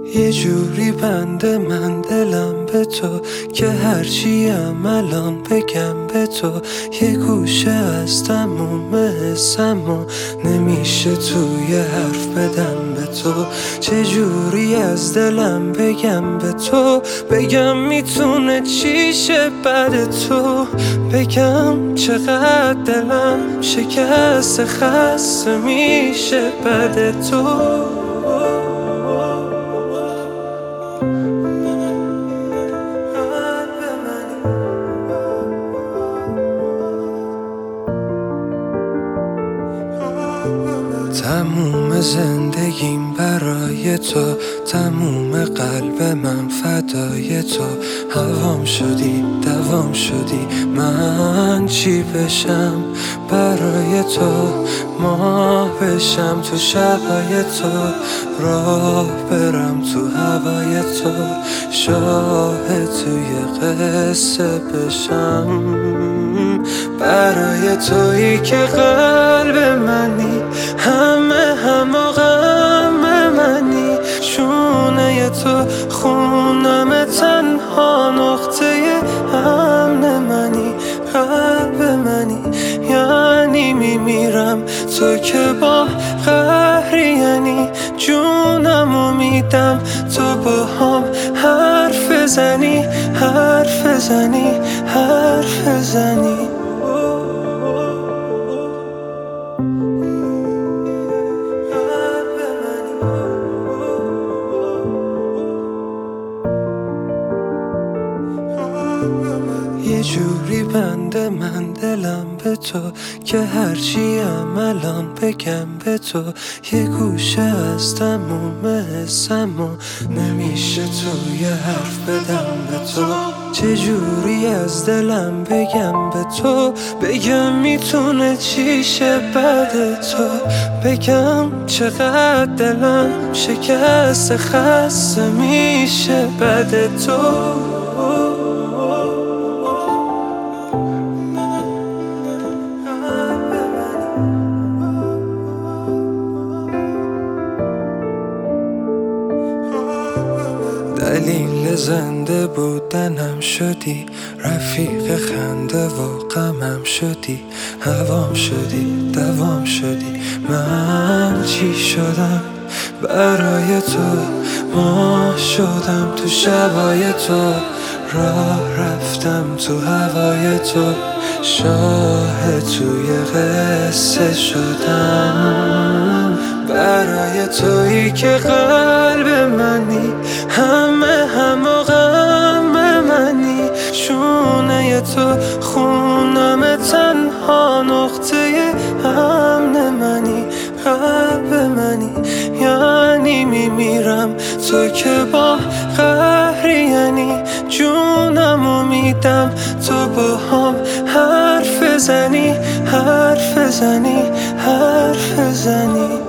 یه جوری بنده من دلم به تو که هرچیم الان بگم به تو یه گوشه از تموم حسم و نمیشه توی حرف بدم به تو. چه جوری از دلم بگم به تو، بگم میتونه چیشه بعد تو، بگم چقدر دلم شکست خسته میشه بعد تو. تموم زندگیم برای تو، تموم قلب من فدای تو. هوام شدی دوام شدی، من چی بشم برای تو؟ ماه بشم تو شبای تو، راه برم تو هوای تو، شاهد توی قصه بشم برای تویی که قلب منی، همه غم منی، شونه تو خونم تنها نقطه امن منی، قلب منی یعنی میمیرم تو که با قهری، یعنی جونمو میدم تو با هم حرف زنی حرف زنی حرف زنی. یه جوری بنده من دلم به تو که هرچیم الان بگم به تو یه گوشه از تموم حسم و نمیشه توی حرف بدم به تو. چه جوری از دلم بگم به تو، بگم میتونه چیشه بعد تو، بگم چقدر دلم شکست خسته میشه بعد تو. دلیل زنده بودنم شدی، رفیق خنده و غمم شدی، هوام شدی دوام شدی، من چی شدم برای تو؟ ماه شدم تو شبای تو، راه رفتم تو هوای تو، شاهد توی قصه شدم برای تویی که قلب منی، همه غم منی، شونه تو خونم تنها نقطه امن منی، قلب منی یعنی میمیرم تو که با قهری، یعنی جونمو میدم تو با هم حرف زنی حرف زنی حرف زنی.